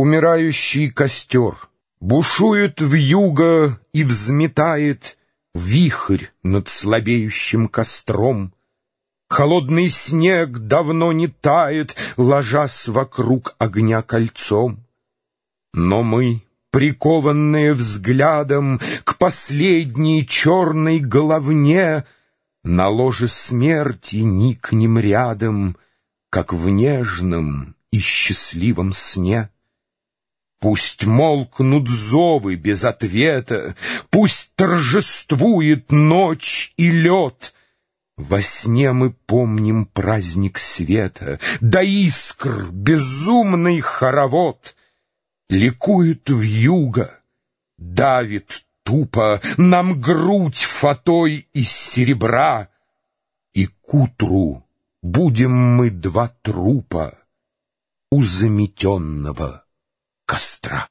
Умирающий костер бушует вьюга и взметает вихрь над слабеющим костром. Холодный снег давно не тает, ложась вокруг огня кольцом. Но мы, прикованные взглядом к последней черной головне, на ложе смерти никнем рядом, как в нежном и счастливом сне. Пусть молкнут зовы без ответа, пусть торжествует ночь и лед. Во сне мы помним праздник света, до искр безумный хоровод. Ликует вьюга, давит тупо нам грудь фатой из серебра, и к утру будем мы два трупа у заметенного костра.